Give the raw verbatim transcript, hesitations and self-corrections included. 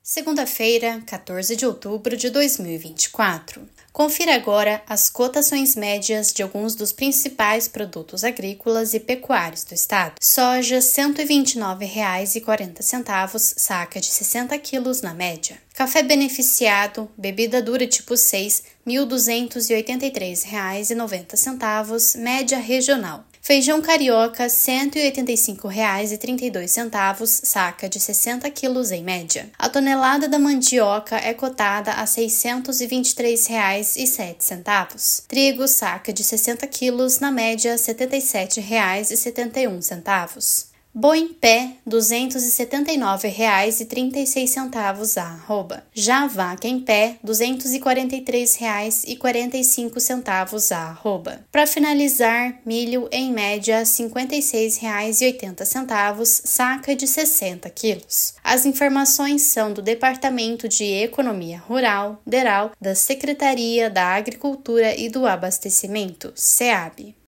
Segunda-feira, quatorze de outubro de dois mil e vinte e quatro. Confira agora as cotações médias de alguns dos principais produtos agrícolas e pecuários do estado. Soja, cento e vinte e nove reais e quarenta centavos, saca de sessenta quilos na média. Café beneficiado, bebida dura tipo seis, mil duzentos e oitenta e três reais e noventa centavos, média regional. Feijão carioca, cento e oitenta e cinco reais e trinta e dois centavos, saca de sessenta quilos em média. A tonelada da mandioca é cotada a seiscentos e vinte e três reais e sete centavos. Trigo, saca de sessenta quilos, na média setenta e sete reais e setenta e um centavos. Boi em pé, duzentos e setenta e nove reais e trinta e seis centavos a arroba. Já vaca em pé, duzentos e quarenta e três reais e quarenta e cinco centavos a arroba. Para finalizar, milho em média cinquenta e seis reais e oitenta centavos, saca de sessenta quilos. As informações são do Departamento de Economia Rural, DERAL, da Secretaria da Agricultura e do Abastecimento, SEAB.